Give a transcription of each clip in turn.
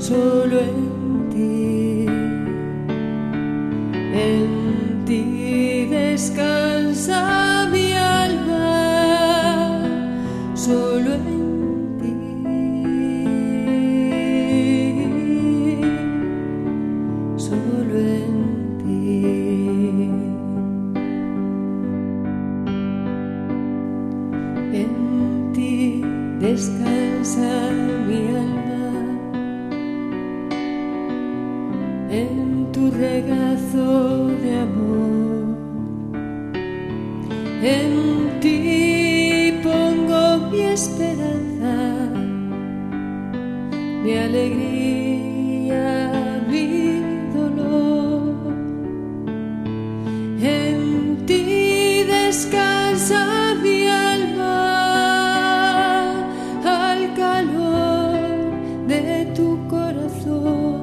solo en ti descansa mi alma, solo en ti, solo en ti. En ti descansa mi alma, en tu regazo de amor. En ti pongo mi esperanza, mi alegría, mi dolor. En ti descansa mi alma, al calor de tu corazón.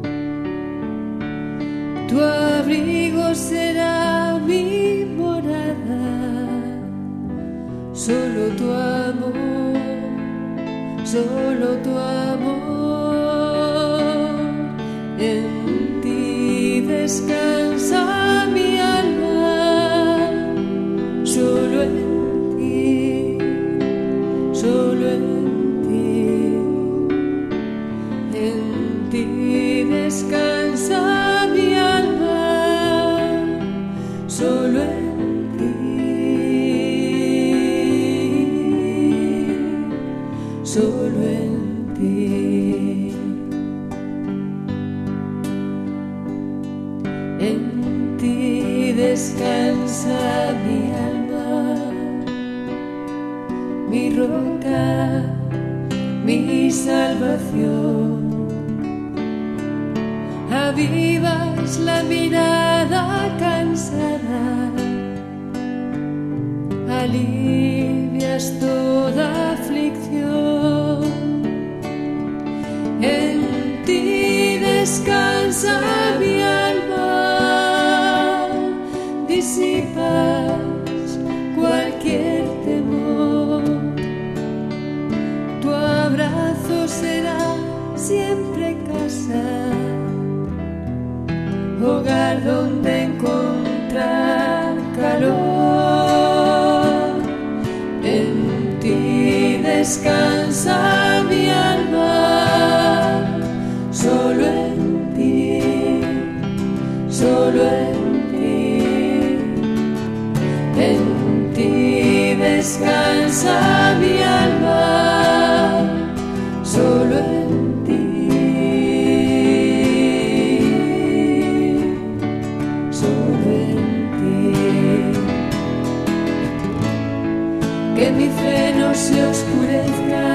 Tu abrigo será mi morada, solo tu amor, solo tu amor. En ti descansa mi alma, solo en ti, solo en ti. En ti descansa mi alma, solo en ti, solo en ti. En ti descansa mi alma, mi roca, mi salvación. Avivas la mirada cansada, alivias toda aflicción. En ti descansa mi alma, disipas cualquier temor. Tu abrazo será siempre casa, hogar donde encontrar calor. En ti descansa mi alma, solo en ti, solo en ti. En ti descansa mi alma, solo en ti, solo en ti. Que mi fe no se oscurezca,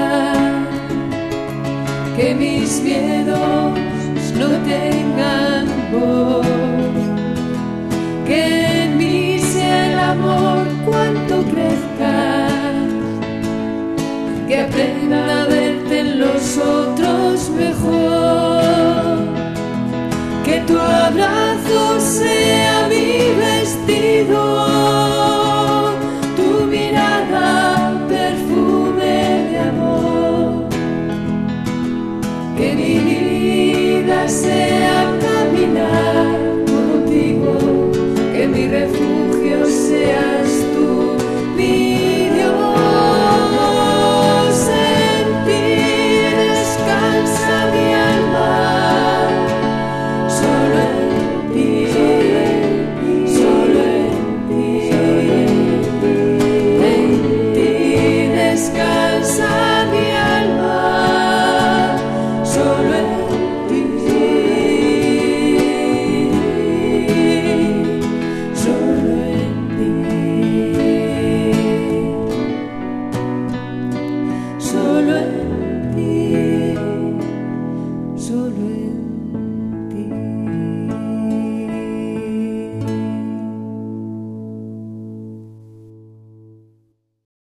que mis miedos no tengan voz.